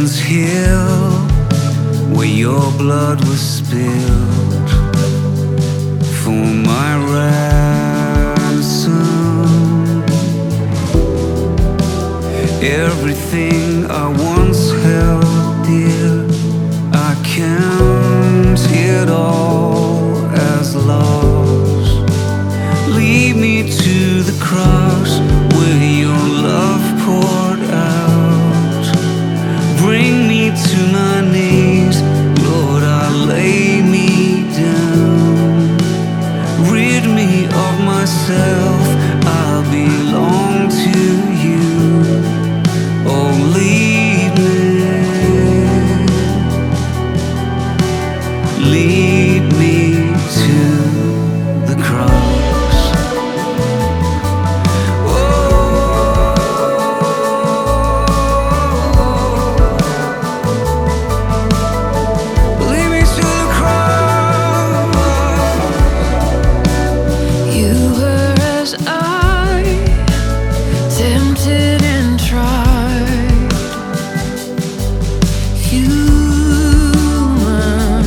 Hill, where your blood was spilled for my ransom. Everything I once held dear, I count it all as lost. Lead me to the cross where your love poured out. Bring me to my knees, Lord, I lay me down. Rid me of myself, I belong to you. Oh, lead me to the cross. Tempted and tried, human.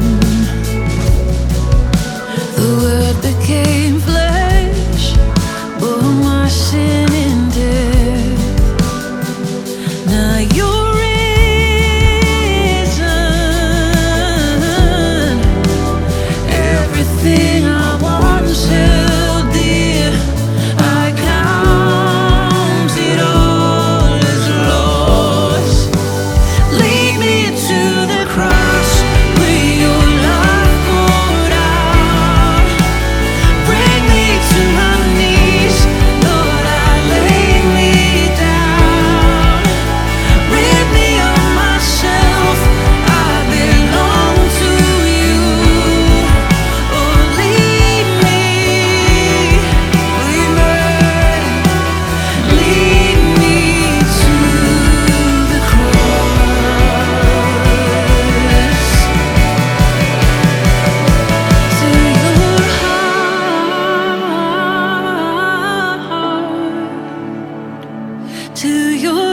The Word became flesh, bore my sin in death. Now you're risen. Everything I once held dear, I count it all as lost. Lead me to the cross where your love poured out. Bring me to my knees, Lord, I lay me down. Rid me of myself, I belong to you. Oh, lead me to the cross, to your heart, to your